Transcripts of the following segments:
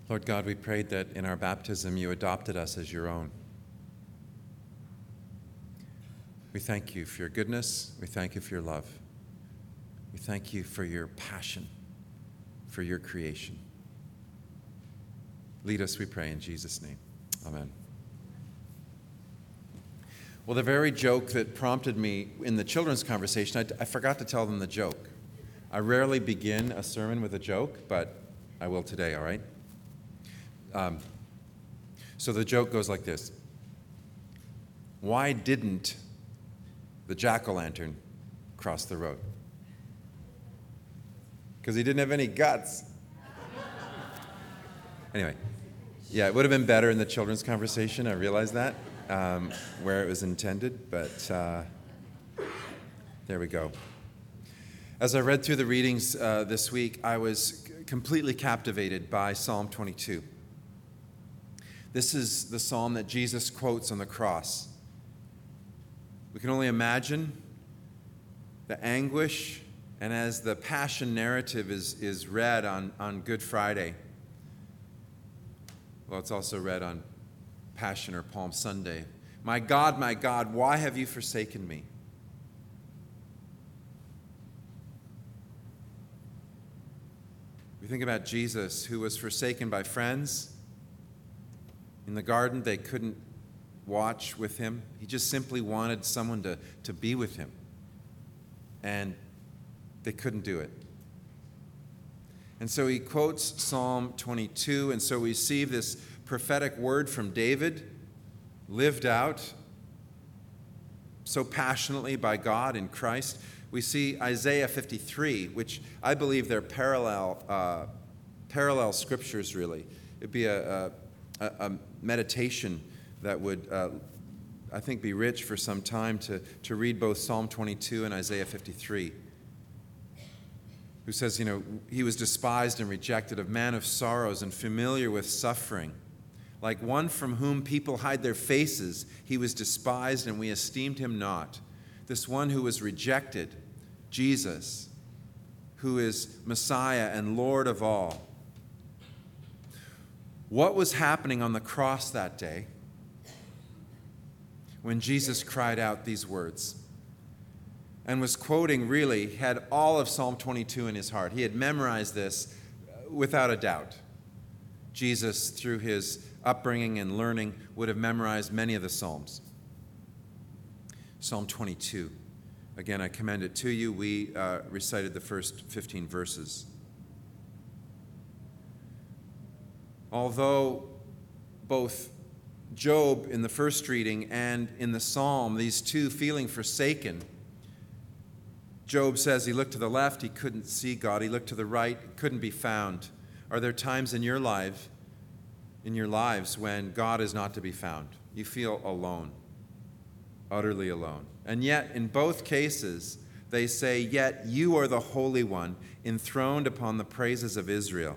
Lord God, we prayed that in our baptism you adopted us as your own. We thank you for your goodness. We thank you for your love. We thank you for your passion for your creation. Lead us, we pray, in Jesus' name. Amen. Well, the very joke that prompted me in the children's conversation, I forgot to tell them the joke. I rarely begin a sermon with a joke, but I will today, all right? So the joke goes like this. Why didn't the jack-o'-lantern cross the road? Because he didn't have any guts. Anyway, yeah, it would have been better in the children's conversation, I realize that, where it was intended, but there we go. As I read through the readings this week, I was completely captivated by Psalm 22. This is the psalm that Jesus quotes on the cross. We can only imagine the anguish, and as the Passion narrative is read on Good Friday, well, it's also read on Passion or Palm Sunday. My God, why have you forsaken me? We think about Jesus, who was forsaken by friends. In the garden, they couldn't watch with him. He just simply wanted someone to be with him. And they couldn't do it. And so he quotes Psalm 22, and so we see this prophetic word from David lived out so passionately by God in Christ. We see Isaiah 53, which I believe they're parallel scriptures, really. It'd be a meditation that would, I think, be rich for some time to read both Psalm 22 and Isaiah 53. Who says, he was despised and rejected, a man of sorrows and familiar with suffering. Like one from whom people hide their faces, he was despised and we esteemed him not. This one who was rejected, Jesus, who is Messiah and Lord of all. What was happening on the cross that day when Jesus cried out these words? And was quoting, really, had all of Psalm 22 in his heart. He had memorized this without a doubt. Jesus, through his upbringing and learning, would have memorized many of the Psalms. Psalm 22. Again, I commend it to you. We recited the first 15 verses. Although both Job in the first reading and in the Psalm, these two feeling forsaken, Job says he looked to the left, he couldn't see God. He looked to the right, couldn't be found. Are there times in your lives, when God is not to be found? You feel alone, utterly alone. And yet, in both cases, they say, yet you are the Holy One, enthroned upon the praises of Israel.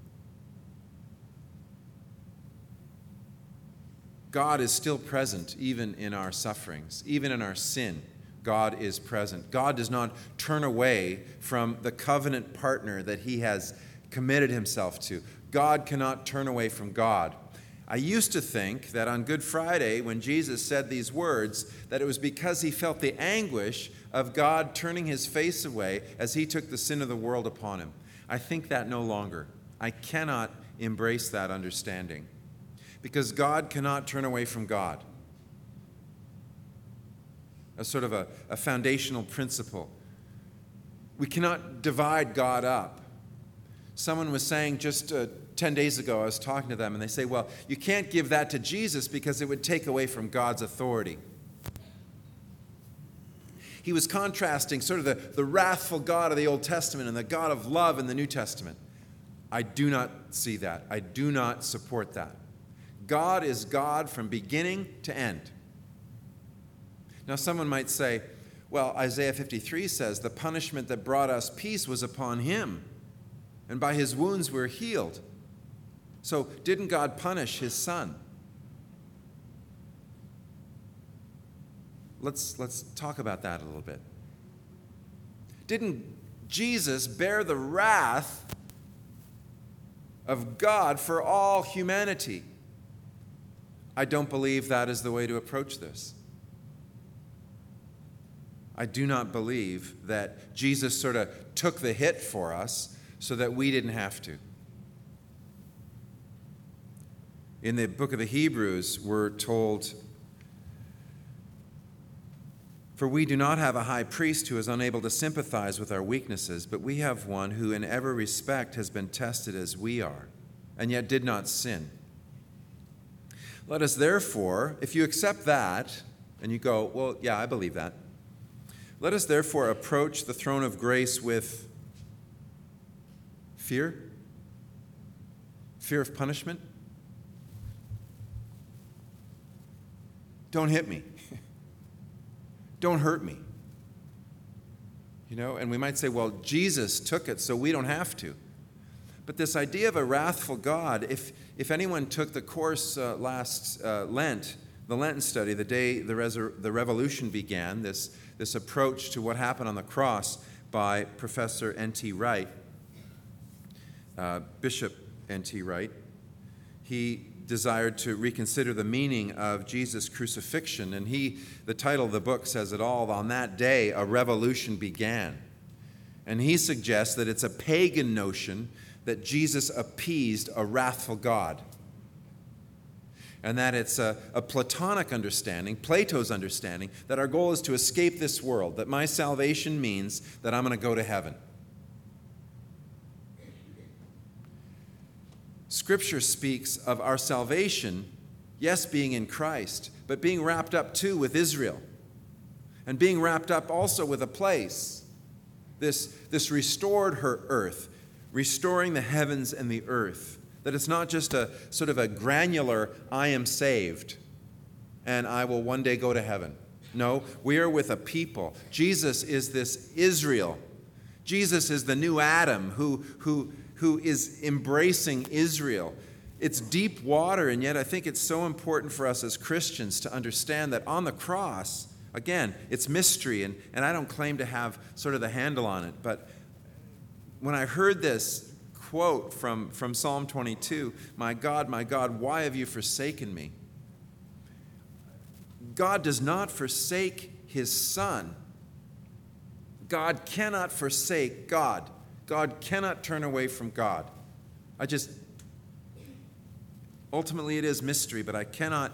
God is still present even in our sufferings, even in our sin. God is present. God does not turn away from the covenant partner that he has committed himself to. God cannot turn away from God. I used to think that on Good Friday, when Jesus said these words, that it was because he felt the anguish of God turning his face away as he took the sin of the world upon him. I think that no longer. I cannot embrace that understanding. Because God cannot turn away from God. A sort of a foundational principle. We cannot divide God up. Someone was saying just 10 days ago, I was talking to them, and they say, well, you can't give that to Jesus because it would take away from God's authority. He was contrasting sort of the wrathful God of the Old Testament and the God of love in the New Testament. I do not see that. I do not support that. God is God from beginning to end. Now, someone might say, well, Isaiah 53 says, the punishment that brought us peace was upon him, and by his wounds we're healed. So, didn't God punish his son? Let's talk about that a little bit. Didn't Jesus bear the wrath of God for all humanity. I don't believe that is the way to approach this. I do not believe that Jesus sort of took the hit for us so that we didn't have to. In the book of the Hebrews, we're told, "For we do not have a high priest who is unable to sympathize with our weaknesses, but we have one who in every respect has been tested as we are, and yet did not sin. Let us therefore," if you accept that, and you go, "Well, yeah, I believe that," "let us therefore approach the throne of grace with fear? Fear of punishment? Don't hit me. Don't hurt me." And we might say, well, Jesus took it, so we don't have to. But this idea of a wrathful God, if anyone took the course last Lent, the Lenten study, the day the revolution began, this approach to what happened on the cross by Professor N.T. Wright, Bishop N.T. Wright, he desired to reconsider the meaning of Jesus' crucifixion, and the title of the book says it all. On that day, a revolution began. And he suggests that it's a pagan notion that Jesus appeased a wrathful God, and that it's a Platonic understanding, Plato's understanding, that our goal is to escape this world, that my salvation means that I'm going to go to heaven. Scripture speaks of our salvation, yes, being in Christ, but being wrapped up too with Israel, and being wrapped up also with a place, this restored earth, restoring the heavens and the earth, that it's not just a sort of a granular, I am saved, and I will one day go to heaven. No, we are with a people. Jesus is this Israel. Jesus is the new Adam who is embracing Israel. It's deep water, and yet I think it's so important for us as Christians to understand that on the cross, again, it's mystery, and I don't claim to have sort of the handle on it, but when I heard this quote from Psalm 22, my God, why have you forsaken me?" God does not forsake his Son. God cannot forsake God. God cannot turn away from God. Ultimately it is mystery, but I cannot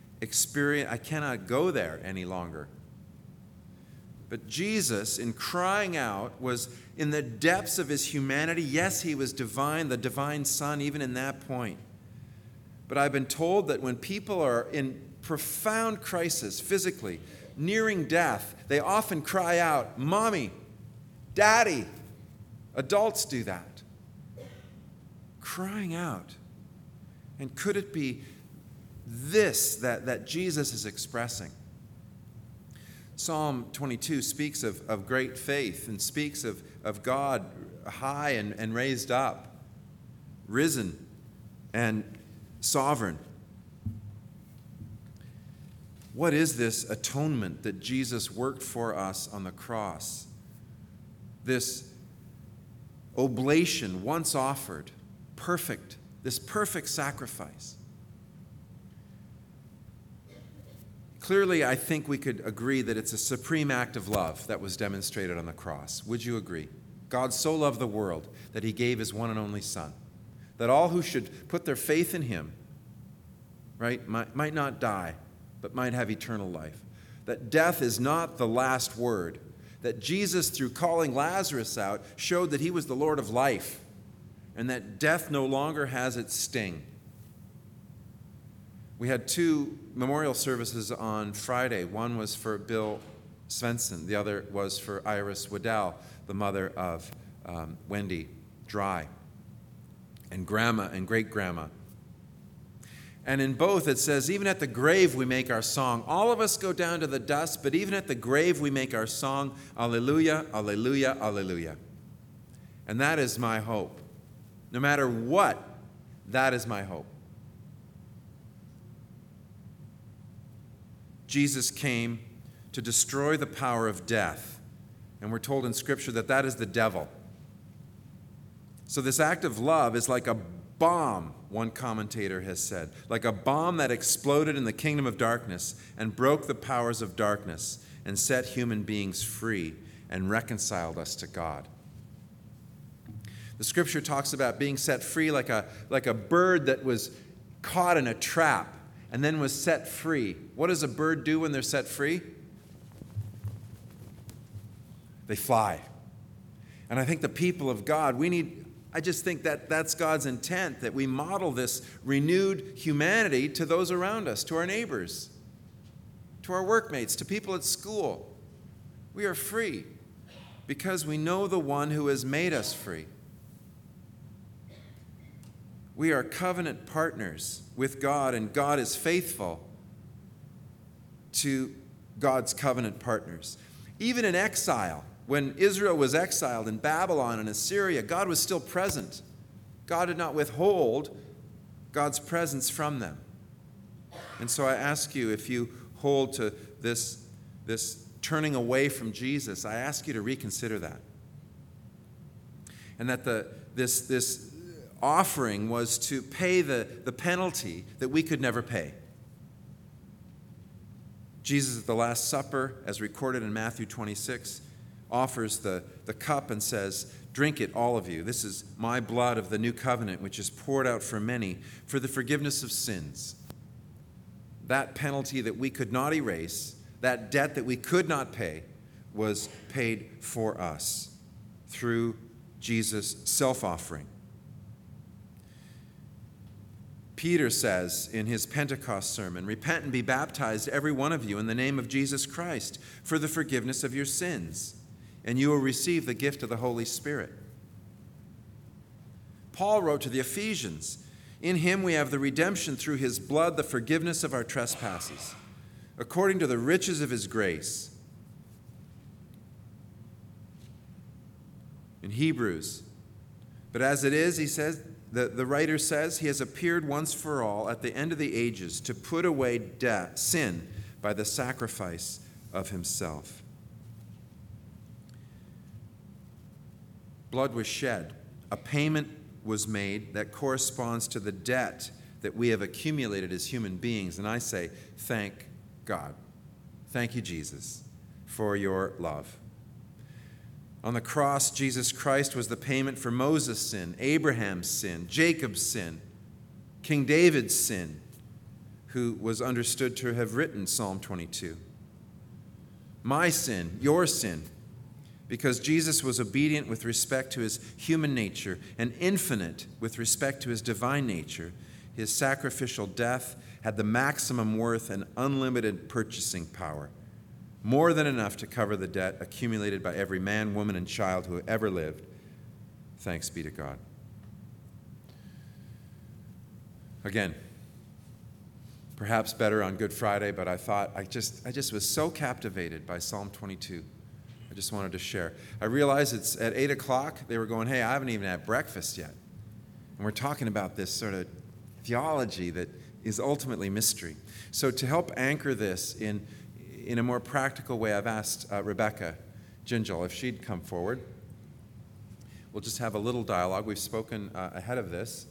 go there any longer. But Jesus, in crying out, was in the depths of his humanity. Yes, he was divine, the divine Son, even in that point. But I've been told that when people are in profound crisis physically, nearing death, they often cry out, "Mommy, Daddy." Adults do that. Crying out. And could it be this that Jesus is expressing? Psalm 22 speaks of great faith and speaks of God high and raised up, risen and sovereign. What is this atonement that Jesus worked for us on the cross? This oblation once offered, perfect, this perfect sacrifice. Clearly, I think we could agree that it's a supreme act of love that was demonstrated on the cross. Would you agree? God so loved the world that he gave his one and only Son, that all who should put their faith in him, right, might not die, but might have eternal life. That death is not the last word. That Jesus, through calling Lazarus out, showed that he was the Lord of life, and that death no longer has its sting. We had 2 memorial services on Friday. One was for Bill Svensson. The other was for Iris Waddell, the mother of Wendy Dry, and grandma and great-grandma. And in both it says, even at the grave we make our song. All of us go down to the dust, but even at the grave we make our song, Alleluia, Alleluia, Alleluia. And that is my hope. No matter what, that is my hope. Jesus came to destroy the power of death. And we're told in Scripture that is the devil. So this act of love is like a bomb, one commentator has said, like a bomb that exploded in the kingdom of darkness and broke the powers of darkness and set human beings free and reconciled us to God. The scripture talks about being set free like a bird that was caught in a trap and then was set free. What does a bird do when they're set free? They fly. And I think the people of God, I just think that that's God's intent, that we model this renewed humanity to those around us, to our neighbors, to our workmates, to people at school. We are free because we know the one who has made us free. We are covenant partners with God, and God is faithful to God's covenant partners. Even in exile, when Israel was exiled in Babylon and Assyria, God was still present. God did not withhold God's presence from them. And so I ask you, if you hold to this turning away from Jesus, I ask you to reconsider that. And that this offering was to pay the penalty that we could never pay. Jesus at the Last Supper, as recorded in Matthew 26, offers the cup and says, "Drink it, all of you. This is my blood of the new covenant, which is poured out for many for the forgiveness of sins." That penalty that we could not erase, that debt that we could not pay, was paid for us through Jesus' self-offering. Peter says in his Pentecost sermon, "Repent and be baptized, every one of you, in the name of Jesus Christ, for the forgiveness of your sins, and you will receive the gift of the Holy Spirit." Paul wrote to the Ephesians, "In him we have the redemption through his blood, the forgiveness of our trespasses, according to the riches of his grace." In Hebrews, "But as it is," he says, the writer says, "he has appeared once for all at the end of the ages to put away sin by the sacrifice of himself." Blood was shed. A payment was made that corresponds to the debt that we have accumulated as human beings. And I say, thank God. Thank you, Jesus, for your love. On the cross, Jesus Christ was the payment for Moses' sin, Abraham's sin, Jacob's sin, King David's sin, who was understood to have written Psalm 22. My sin, your sin, because Jesus was obedient with respect to his human nature and infinite with respect to his divine nature, his sacrificial death had the maximum worth and unlimited purchasing power, more than enough to cover the debt accumulated by every man, woman, and child who ever lived. Thanks be to God. Again, perhaps better on Good Friday, but I thought I just was so captivated by Psalm 22. I just wanted to share. I realized it's at 8 o'clock. They were going, "Hey, I haven't even had breakfast yet." And we're talking about this sort of theology that is ultimately mystery. So to help anchor this in a more practical way, I've asked Rebecca Gingell if she'd come forward. We'll just have a little dialogue. We've spoken ahead of this.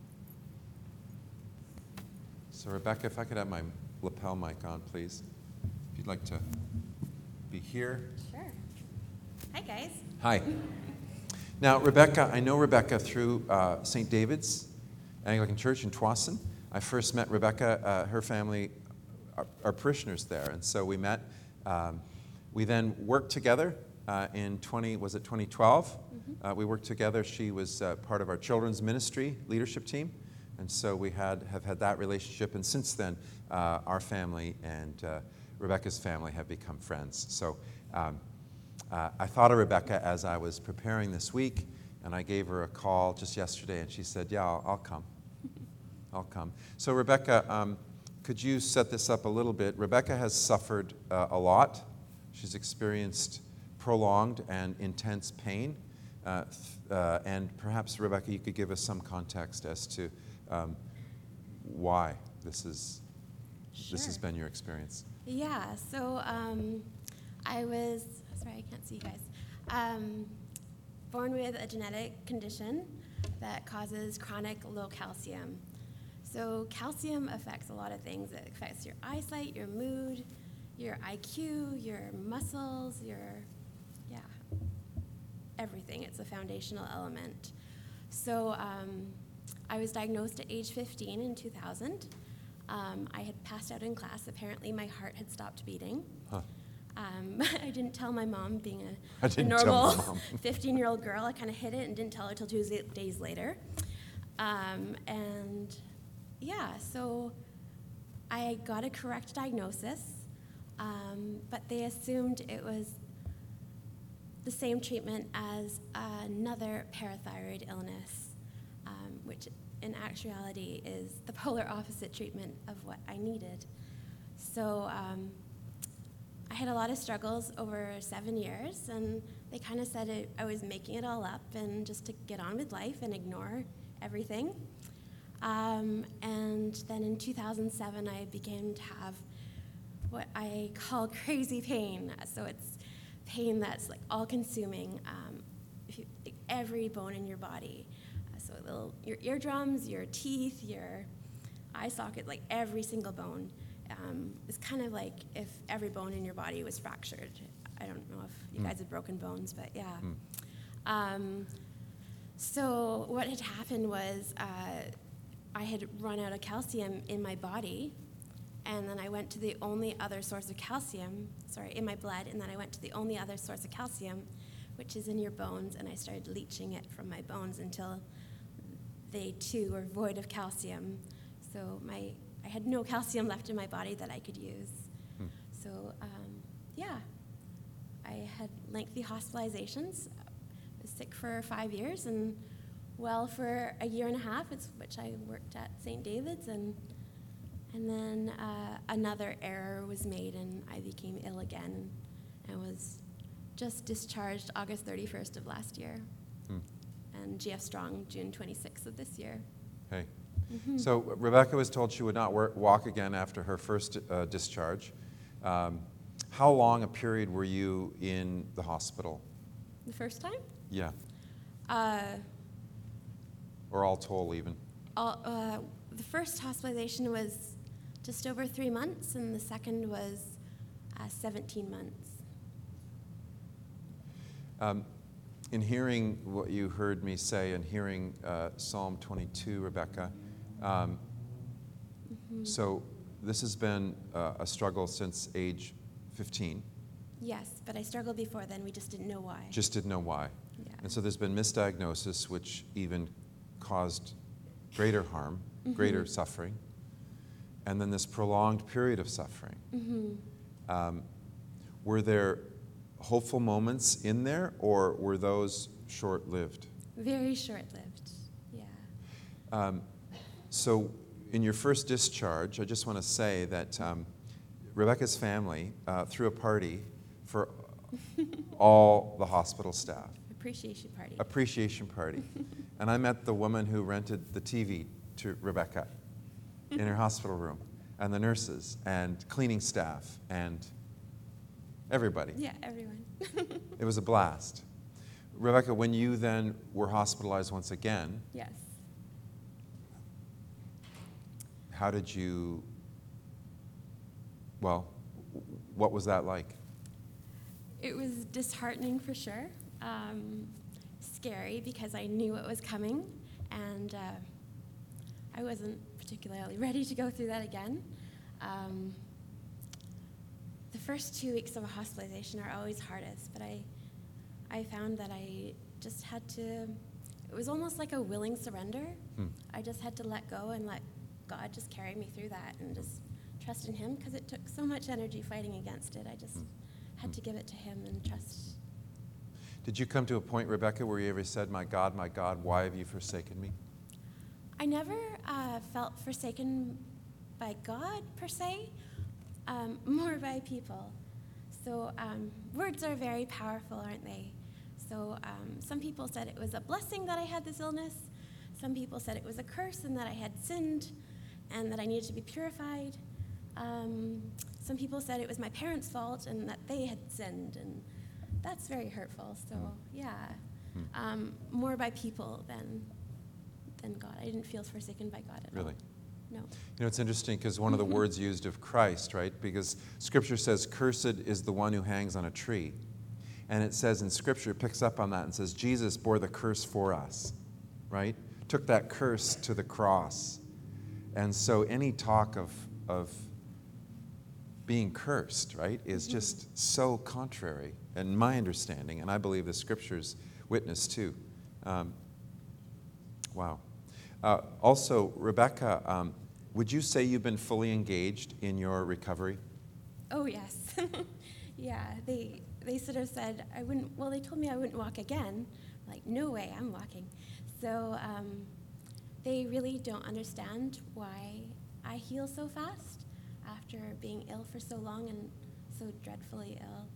So Rebecca, if I could have my lapel mic on, please. If you'd like to be here. Sure. Hi, guys. Hi. Now, Rebecca, I know Rebecca through St. David's Anglican Church in Tsawwassen. I first met Rebecca, her family are parishioners there, and so we met. We then worked together in 2012? Mm-hmm. We worked together. She was part of our children's ministry leadership team, and so we have had that relationship. And since then, our family and Rebecca's family have become friends. So I thought of Rebecca as I was preparing this week, and I gave her a call just yesterday, and she said, "Yeah, I'll come. I'll come." So Rebecca, could you set this up a little bit? Rebecca has suffered a lot. She's experienced prolonged and intense pain. And perhaps, Rebecca, you could give us some context as to why this has been your experience. Yeah, so I was, sorry, I can't see you guys, born with a genetic condition that causes chronic low calcium. So calcium affects a lot of things. It affects your eyesight, your mood, your IQ, your muscles, everything. It's a foundational element. So I was diagnosed at age 15 in 2000. I had passed out in class. Apparently my heart had stopped beating. Huh. I didn't tell my mom, being I a didn't normal tell my mom. 15-year-old girl. I kind of hid it and didn't tell her till 2 days later. And yeah, so I got a correct diagnosis, but they assumed it was the same treatment as another parathyroid illness, which in actuality is the polar opposite treatment of what I needed. So I had a lot of struggles over 7 years, and they kind of said I was making it all up and just to get on with life and ignore everything. And then in 2007, I began to have what I call crazy pain. So it's pain that's like all-consuming, every bone in your body. Your eardrums, your teeth, your eye socket, like every single bone. It's kind of like if every bone in your body was fractured. I don't know if you guys have broken bones, but yeah. So what had happened was I had run out of calcium in my body, and then I went to the only other source of calcium, in my blood, and then I went to the only other source of calcium, which is in your bones, and I started leaching it from my bones until they too were void of calcium. So I had no calcium left in my body that I could use. So yeah, I had lengthy hospitalizations. I was sick for 5 years and well for a year and a half, which I worked at St. David's, and then another error was made and I became ill again and was just discharged August 31st of last year. And GF Strong June 26th of this year. Okay. So Rebecca was told she would not walk again after her first discharge. How long a period were you in the hospital? The first time? Yeah. Or all told even? The first hospitalization was just over 3 months, and the second was 17 months. In hearing what you heard me say and hearing Psalm 22, Rebecca, so this has been a struggle since age 15. Yes, but I struggled before then. We just didn't know why. Just didn't know why. Yeah. And so there's been misdiagnosis, which even caused greater harm, greater suffering, and then this prolonged period of suffering. Were there hopeful moments in there, or were those short-lived? Very short-lived, yeah. So in your first discharge, I just want to say that Rebecca's family threw a party for all the hospital staff. Appreciation party. Appreciation party. And I met the woman who rented the TV to Rebecca in her hospital room, and the nurses, and cleaning staff, and everybody. Yeah, everyone. It was a blast. Rebecca, when you then were hospitalized once again, Yes. how did you, well, what was that like? It was disheartening for sure. Scary because I knew it was coming, and I wasn't particularly ready to go through that again. The first 2 weeks of a hospitalization are always hardest, but I found that I just had to, it was almost like a willing surrender. I just had to let go and let God just carry me through that and just trust in Him, because it took so much energy fighting against it. I just had to give it to Him and trust. Did you come to a point, Rebecca, where you ever said, my God, why have you forsaken me? I never felt forsaken by God, per se, more by people. So words are very powerful, aren't they? So some people said it was a blessing that I had this illness. Some people said it was a curse and that I had sinned and that I needed to be purified. Some people said it was my parents' fault and that they had sinned, and that's very hurtful. So yeah, more by people than in God. I didn't feel forsaken by God at all. Really? No. You know, it's interesting because one of the words used of Christ, right? Because Scripture says, cursed is the one who hangs on a tree. And it says in Scripture, it picks up on that and says, Jesus bore the curse for us, right? Took that curse to the cross. And so any talk of being cursed, right, is just so contrary, in my understanding, and I believe the Scriptures witness too. Wow. Also, Rebecca, would you say you've been fully engaged in your recovery? Oh, yes. Yeah, they sort of said they told me I wouldn't walk again. Like, no way, I'm walking. So they really don't understand why I heal so fast after being ill for so long and so dreadfully ill.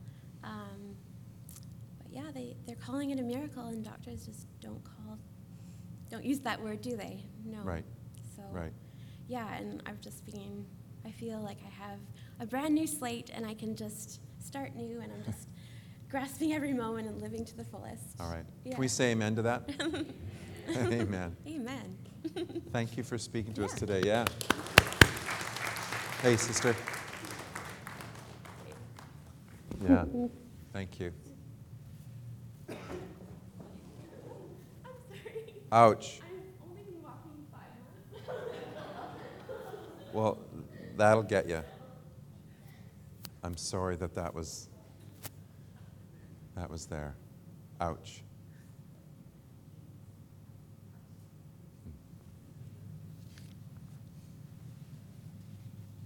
But yeah, they're calling it a miracle, and doctors just don't use that word, do they? No. Right. So, Right. yeah, and I feel like I have a brand new slate, and I can just start new, and I'm just grasping every moment and living to the fullest. All right. Yeah. Can we say amen to that? Amen. Amen. Thank you for speaking to us Yeah. today. Yeah. Hey, sister. Yeah. Thank you. I'm sorry. Ouch. I've only been walking 5 months. Well, that'll get you. I'm sorry that was there. Ouch.